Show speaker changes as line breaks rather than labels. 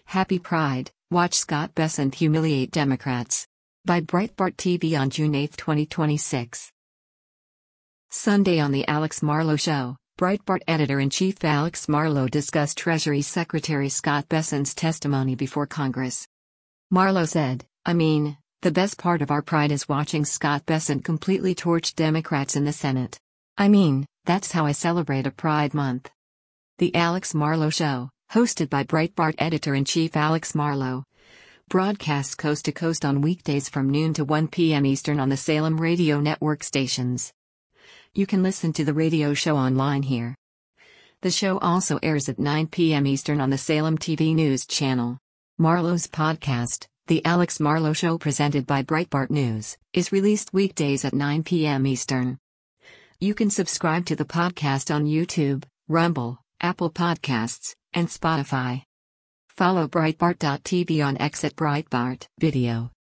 Happy Pride, watch Scott Bessent humiliate Democrats. By Breitbart TV on June 8, 2026. Sunday on The Alex Marlow Show, Breitbart editor-in-chief Alex Marlow discussed Treasury Secretary Scott Bessent's testimony before Congress. Marlow said, the best part of our pride is watching Scott Bessent completely torch Democrats in the Senate. That's how I celebrate a Pride Month. The Alex Marlow Show, hosted by Breitbart editor-in-chief Alex Marlow, broadcasts coast to coast on weekdays from noon to 1 p.m. Eastern on the Salem radio network stations. You can listen to the radio show online here. The show also airs at 9 p.m. Eastern on the Salem TV News channel. Marlow's podcast, The Alex Marlow Show presented by Breitbart News, is released weekdays at 9 p.m. Eastern. You can subscribe to the podcast on YouTube, Rumble, Apple Podcasts, and Spotify. Follow Breitbart.tv on X at Breitbart Video.